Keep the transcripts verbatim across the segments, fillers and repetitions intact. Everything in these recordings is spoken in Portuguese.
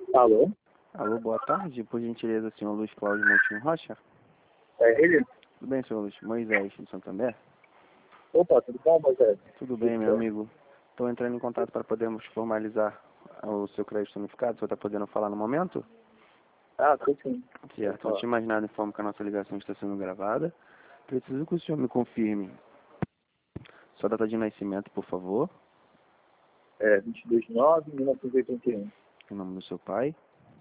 Alô? Alô, boa tarde. Por gentileza, senhor Luiz Cláudio Montinho Rocha? É ele? Tudo bem, senhor Luiz? Moisés, de Santander? Opa, tudo bom, Moisés? Tudo bem, meu amigo. Estou entrando em contato para podermos formalizar o seu crédito unificado. O senhor está podendo falar no momento? Ah, tô sim. Certo. Antes de mais nada, informo que a nossa ligação está sendo gravada. Preciso que o senhor me confirme sua data de nascimento, por favor. É vinte e dois de nove de mil novecentos e oitenta e um. O nome do seu pai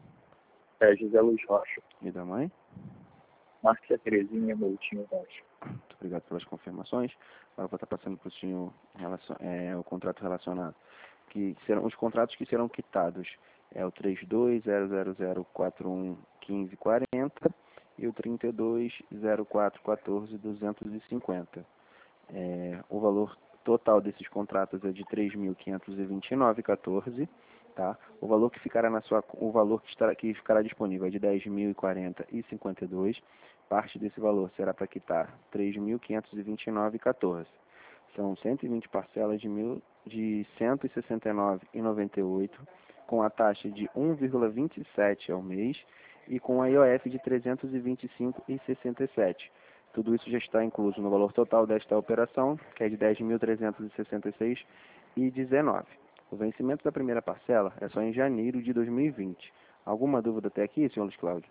É José Luiz Rocha. e da mãe. Márcia Terezinha Moutinho Rocha. Muito obrigado pelas confirmações. Agora vou estar passando para o senhor relacion- é, o contrato relacionado, que serão os contratos que serão quitados. É o trinta e dois, zero zero zero, quatro um, quinze, quarenta e o trinta e dois, zero quatro, quatorze, duzentos e cinquenta. É, o valor total desses contratos é de três mil quinhentos e vinte e nove vírgula quatorze, tá? O valor que ficará na sua o valor que estará que ficará disponível é de dez mil e quarenta e cinquenta e dois. Parte desse valor será para quitar três mil quinhentos e vinte e nove vírgula quatorze. São cento e vinte parcelas de mil de cento e sessenta e nove vírgula noventa e oito, com a taxa de um vírgula vinte e sete ao mês e com a I O F de trezentos e vinte e cinco vírgula sessenta e sete. Tudo isso já está incluso no valor total desta operação, que é de dez mil trezentos e sessenta e seis vírgula dezenove. O vencimento da primeira parcela é só em janeiro de dois mil e vinte. Alguma dúvida até aqui, senhor Luiz Cláudio?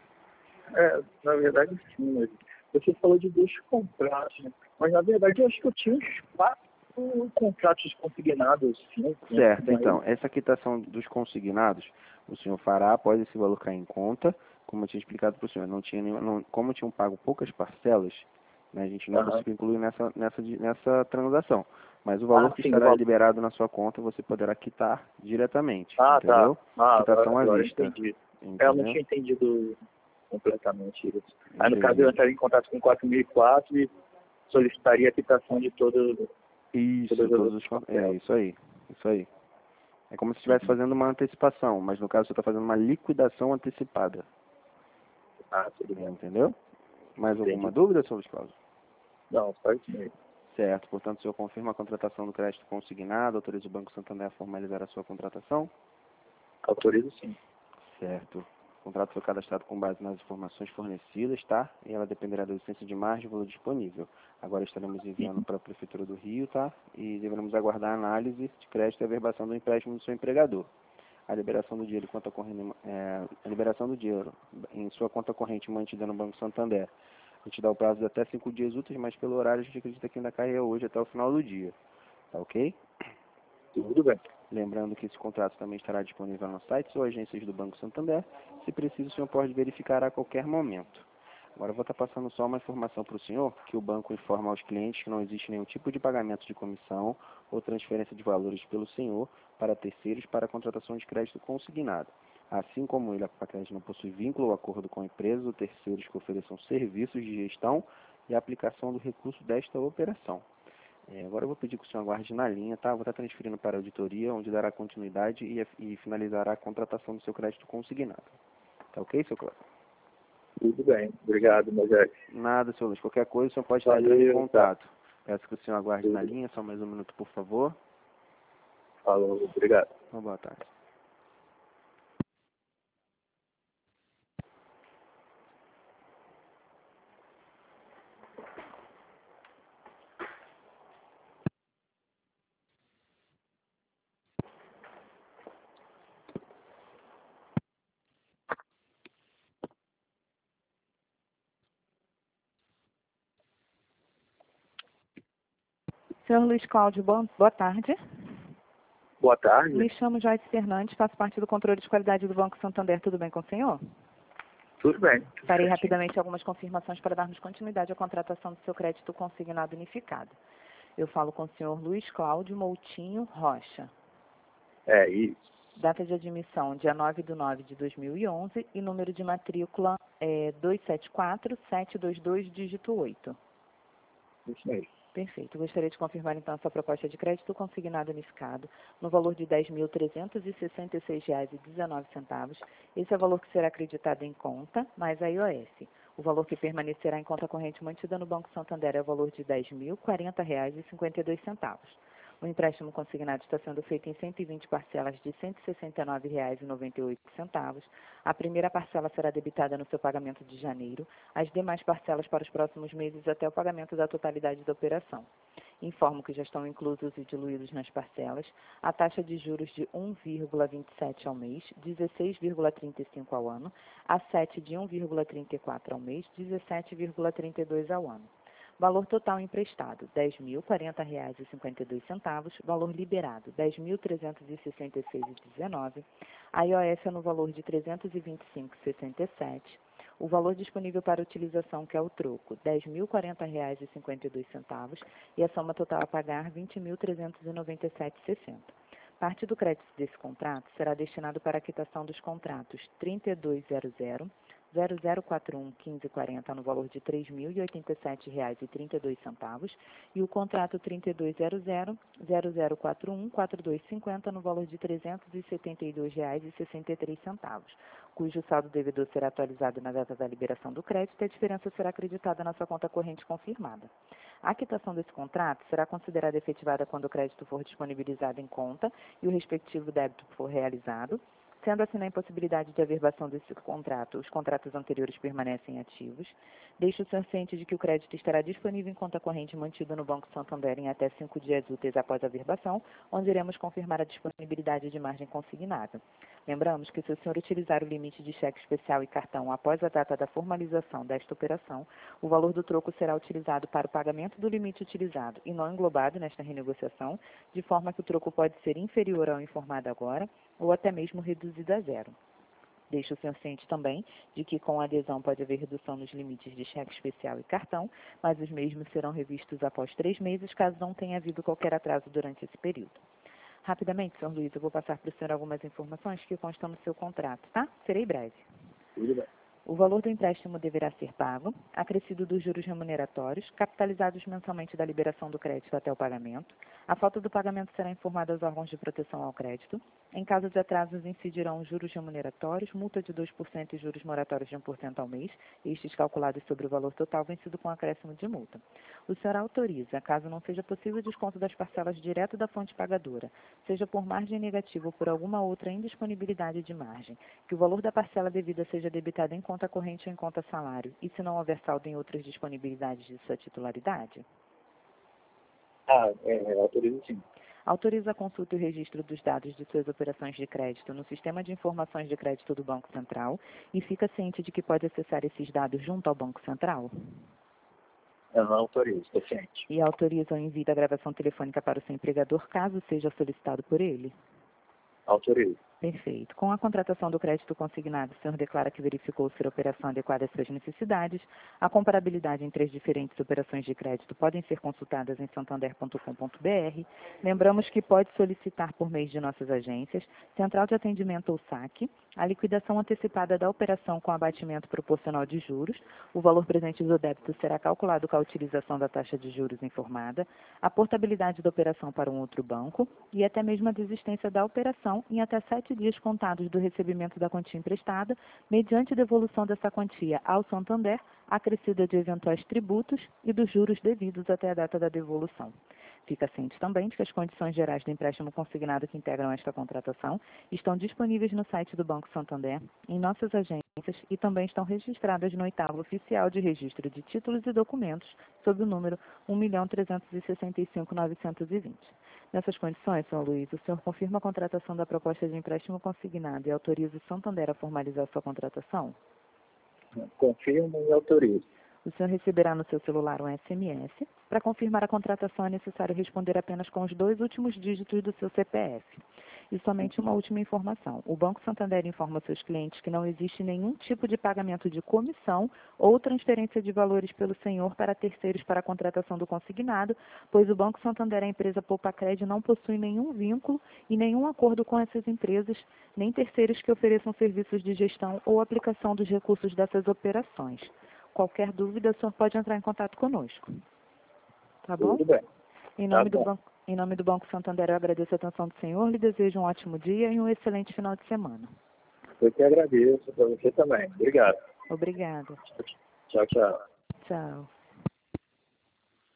É, na verdade sim, mas você falou de dois contratos, né? Mas na verdade eu acho que eu tinha uns quatro contratos consignados, sim. Certo, então, essa quitação dos consignados, o senhor fará após esse valor cair em conta, como eu tinha explicado para o senhor, não tinha nenhum, não, como tinham pago poucas parcelas, né, a gente não Aham. conseguiu incluir nessa, nessa, nessa transação. Mas o valor Ah, que sim, estará o valor. liberado na sua conta, você poderá quitar diretamente, Ah, tá. entendeu? Ah, Quitação agora, à agora eu vista, entendi. É, eu não entendeu? tinha entendido completamente isso. Aí, no caso, eu Entendi. entraria em contato com quatro mil e quatro e solicitaria a quitação de todo, Isso, todas as todos os, outras con- é parcelas. isso aí, isso aí. É como se estivesse Uhum. fazendo uma antecipação, mas no caso você está fazendo uma liquidação antecipada, Ah, tudo bem. entendeu? Mais alguma Entendi. dúvida, senhor Luiz Cláudio? Não, só isso mesmo. Certo, portanto, o senhor confirma a contratação do crédito consignado, autoriza o Banco Santander a formalizar a sua contratação? Autorizo sim. Certo. O contrato foi cadastrado com base nas informações fornecidas, tá? E ela dependerá da licença de margem e valor disponível. Agora estaremos enviando para a Prefeitura do Rio, tá? E devemos aguardar a análise de crédito e averbação do empréstimo do seu empregador. A liberação do dinheiro, em conta corrente, é, a liberação do dinheiro em sua conta corrente mantida no Banco Santander. A gente dá o prazo de até cinco dias úteis, mas pelo horário a gente acredita que ainda cai hoje até o final do dia. Tá ok? Tudo bem. Lembrando que esse contrato também estará disponível nos sites ou agências do Banco Santander. Se preciso, o senhor pode verificar a qualquer momento. Agora eu vou estar passando só uma informação para o senhor, que o banco informa aos clientes que não existe nenhum tipo de pagamento de comissão ou transferência de valores pelo senhor para terceiros para a contratação de crédito consignado. Assim como ele, a crédito não possui vínculo ou acordo com empresas ou terceiros que ofereçam serviços de gestão e aplicação do recurso desta operação. É, agora eu vou pedir que o senhor aguarde na linha, tá? Vou estar transferindo para a auditoria, onde dará continuidade e, e finalizará a contratação do seu crédito consignado. Tá ok, seu Cláudio? Tudo bem. Obrigado, Moisés. Nada, senhor Luiz. Qualquer coisa, o senhor pode estar entrando em Valeu, tá. contato. Peço que o senhor aguarde na Tudo. linha, só mais um minuto, por favor. Falou, obrigado. Uma boa tarde. Senhor Luiz Cláudio, boa, boa tarde. Boa tarde. Me chamo Joyce Fernandes, faço parte do controle de qualidade do Banco Santander. Tudo bem com o senhor? Tudo bem. Tudo Farei certinho. rapidamente algumas confirmações para darmos continuidade à contratação do seu crédito consignado unificado. Eu falo com o senhor Luiz Cláudio Moutinho Rocha. É isso. Data de admissão, dia nove de nove de dois mil e onze e número de matrícula é dois sete quatro, sete dois dois, dígito oito. Isso mesmo. Perfeito. Gostaria de confirmar, então, a sua proposta de crédito consignado unificado no valor de dez mil trezentos e sessenta e seis reais e dezenove centavos. Esse é o valor que será acreditado em conta, mais a I O F. O valor que permanecerá em conta corrente mantida no Banco Santander é o valor de dez mil quarenta reais e cinquenta e dois centavos. O empréstimo consignado está sendo feito em cento e vinte parcelas de cento e sessenta e nove reais e noventa e oito centavos. A primeira parcela será debitada no seu pagamento de janeiro, as demais parcelas para os próximos meses até o pagamento da totalidade da operação. Informo que já estão inclusos e diluídos nas parcelas a taxa de juros de um vírgula vinte e sete ao mês, dezesseis vírgula trinta e cinco ao ano, a sete de um vírgula trinta e quatro ao mês, dezessete vírgula trinta e dois ao ano. Valor total emprestado, dez mil e quarenta reais e cinquenta e dois centavos. Valor liberado, dez mil trezentos e sessenta e seis reais e dezenove. A I O F é no valor de trezentos e vinte e cinco reais e sessenta e sete. O valor disponível para utilização, que é o troco, dez mil e quarenta reais e cinquenta e dois centavos. E a soma total a pagar, vinte mil trezentos e noventa e sete reais e sessenta. Parte do crédito desse contrato será destinado para a quitação dos contratos trinta e dois zero zero, zero zero quatro um, quinze quarenta no valor de três mil e oitenta e sete reais e trinta e dois centavos e o contrato trinta e dois zero zero, zero zero quatro um, quatro dois cinquenta no valor de trezentos e setenta e dois reais e sessenta e três centavos, cujo saldo devedor será atualizado na data da liberação do crédito e a diferença será acreditada na sua conta corrente confirmada. A quitação desse contrato será considerada efetivada quando o crédito for disponibilizado em conta e o respectivo débito for realizado. Sendo assim, na impossibilidade de averbação desse contrato, os contratos anteriores permanecem ativos. Deixe o senhor ciente de que o crédito estará disponível em conta corrente mantido no Banco Santander em até cinco dias úteis após a averbação, onde iremos confirmar a disponibilidade de margem consignada. Lembramos que, se o senhor utilizar o limite de cheque especial e cartão após a data da formalização desta operação, o valor do troco será utilizado para o pagamento do limite utilizado e não englobado nesta renegociação, de forma que o troco pode ser inferior ao informado agora ou até mesmo reduzido a zero. Deixo o senhor ciente também de que com a adesão pode haver redução nos limites de cheque especial e cartão, mas os mesmos serão revistos após três meses, caso não tenha havido qualquer atraso durante esse período. Rapidamente, senhor Luiz, eu vou passar para o senhor algumas informações que constam no seu contrato, tá? Serei breve. Tudo bem. O valor do empréstimo deverá ser pago, acrescido dos juros remuneratórios, capitalizados mensalmente da liberação do crédito até o pagamento. A falta do pagamento será informada aos órgãos de proteção ao crédito. Em caso de atrasos, incidirão os juros remuneratórios, multa de dois por cento e juros moratórios de um por cento ao mês, estes calculados sobre o valor total vencido com acréscimo de multa. O senhor autoriza, caso não seja possível o desconto das parcelas direto da fonte pagadora, seja por margem negativa ou por alguma outra indisponibilidade de margem, que o valor da parcela devida seja debitado em conta corrente ou em conta salário, e se não houver saldo em outras disponibilidades de sua titularidade? Ah, é, autorizo sim. Autoriza a consulta e o registro dos dados de suas operações de crédito no Sistema de Informações de Crédito do Banco Central e fica ciente de que pode acessar esses dados junto ao Banco Central? Eu não autorizo, estou ciente. E autoriza o envio da gravação telefônica para o seu empregador, caso seja solicitado por ele? Autorizo. Perfeito. Com a contratação do crédito consignado, o senhor declara que verificou ser a operação adequada às suas necessidades. A comparabilidade entre as diferentes operações de crédito podem ser consultadas em santander ponto com ponto br. Lembramos que pode solicitar por meio de nossas agências, Central de Atendimento ou saque, a liquidação antecipada da operação com abatimento proporcional de juros. O valor presente do débito será calculado com a utilização da taxa de juros informada, a portabilidade da operação para um outro banco e até mesmo a desistência da operação em até sete dias contados do recebimento da quantia emprestada, mediante devolução dessa quantia ao Santander, acrescida de eventuais tributos e dos juros devidos até a data da devolução. Fica ciente também de que as condições gerais do empréstimo consignado que integram esta contratação estão disponíveis no site do Banco Santander, em nossas agências e também estão registradas no oitavo oficial de registro de títulos e documentos, sob o número um milhão trezentos e sessenta e cinco mil novecentos e vinte. Nessas condições, senhor Luiz, o senhor confirma a contratação da proposta de empréstimo consignado e autoriza o Santander a formalizar sua contratação? Confirmo e autorizo. O senhor receberá no seu celular um S M S. Para confirmar a contratação, é necessário responder apenas com os dois últimos dígitos do seu C P F. E somente uma última informação. O Banco Santander informa seus clientes que não existe nenhum tipo de pagamento de comissão ou transferência de valores pelo senhor para terceiros para a contratação do consignado, pois o Banco Santander, a empresa Poupacred, não possui nenhum vínculo e nenhum acordo com essas empresas, nem terceiros que ofereçam serviços de gestão ou aplicação dos recursos dessas operações. Qualquer dúvida, o senhor pode entrar em contato conosco. Tá bom? Tudo bem. Em nome, Tá do bom. banco, em nome do Banco Santander, eu agradeço a atenção do senhor, lhe desejo um ótimo dia e um excelente final de semana. Eu que agradeço, para você também. Obrigado. Obrigada. Tchau, tchau. Tchau.